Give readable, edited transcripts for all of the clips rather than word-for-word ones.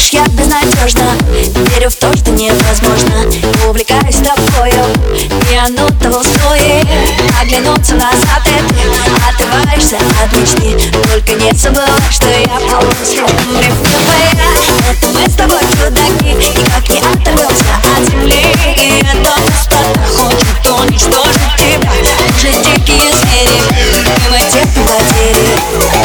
Знаешь, я безнадежна, верю в то, что невозможно. Увлекаюсь тобою, и оно того стоит. Оглянуться назад, и ты отрываешься от мечты. Только не забывай, что я полностью ревнивая. Это мы с тобой чудаки, никак не оторвемся от земли. И эта пустота хочет уничтожить тебя. Уже дикие звери, и мы терпим потери.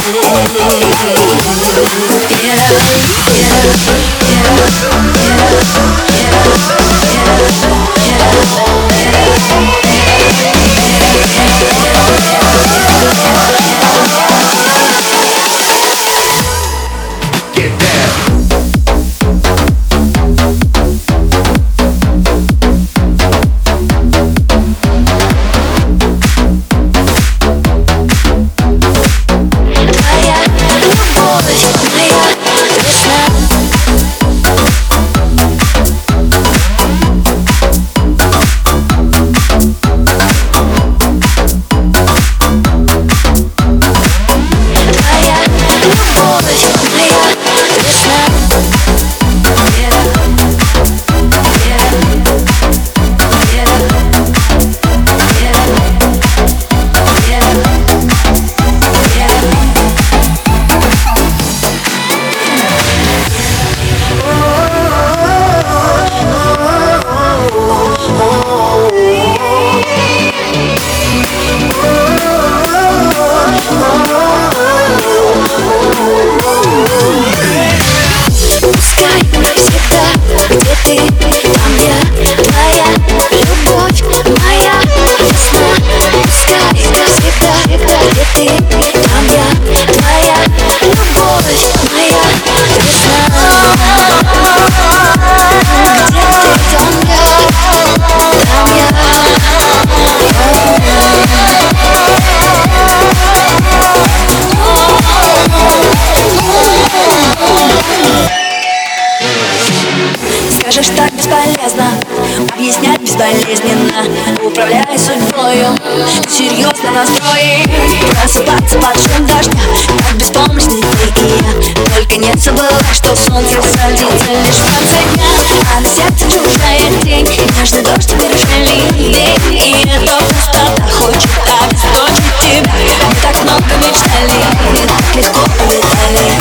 Скажешь, так бесполезно объяснять безболезненно, управляя судьбою, серьезно настрои. Просыпаться под шум дождя, как беспомощный ты и я. Только не забывай, что солнце садится лишь в конце дня, а на сердце чужая тень, нежный дождь теперь уже ливень. И эта пустота хочет обесточить тебя. Мы так много мечтали, и так легко улетали.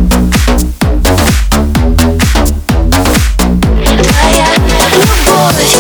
Твоя любовь.